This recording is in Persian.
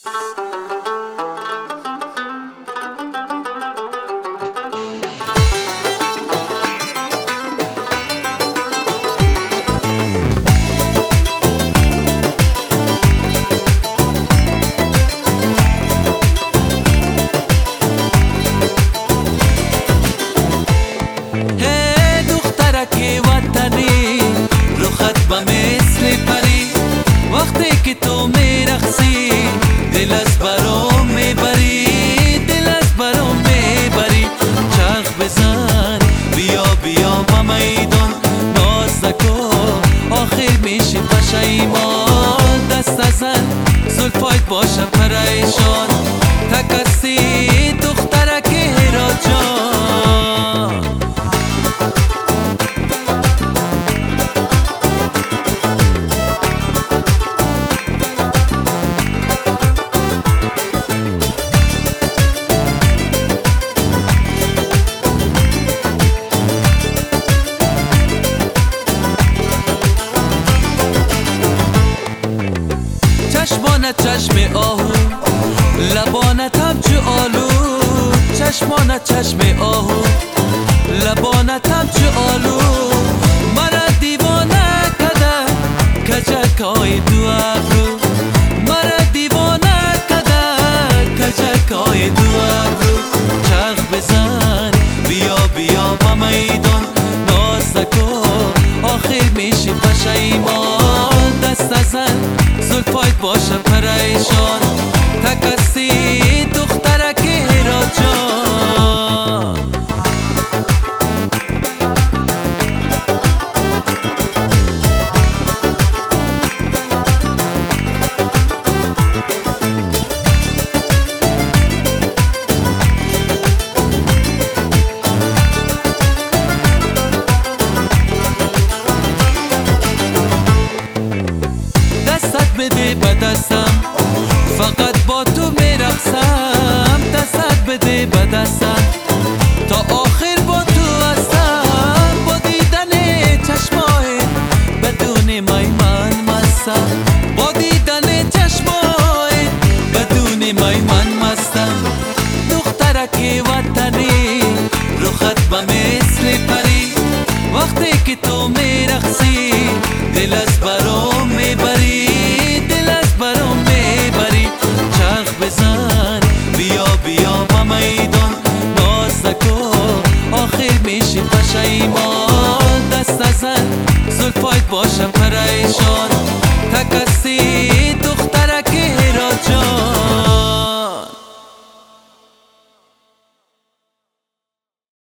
وقتی که تو میرقصی دل از برام میبری، دل از برام میبری. چرخ بزن بیا بیا با میدان، ناز نکن آخر میشه پشیمان. دست ازن زلفایت باشه پریشان، تکستی دخترک هرا جان. چشمانت چشم آهو، لبانت همچو آلو. چشمانت چشم آهو، لبانت همچو آلو. مرا دیوانه کده کجکای دو ابرو، مرا دیوانه کده کجکای دو ابرو. چرخ بزن بیا بیا با میدان، ناز نکن آخر میشه پشیمان. دست ازن زلفایت باشه پریشان، تکستی دخترک هرا جان. دستت بده به دستم، فقط با تو میرقصم. دستت بده به دستم، تا آخر با تو هستم. با دیدن چشمای بدون میمن مستم، با دیدن چشمای بدون میمن مستم. دخترک وطنی رخت به مثل پری، وقتی که تو میرقصی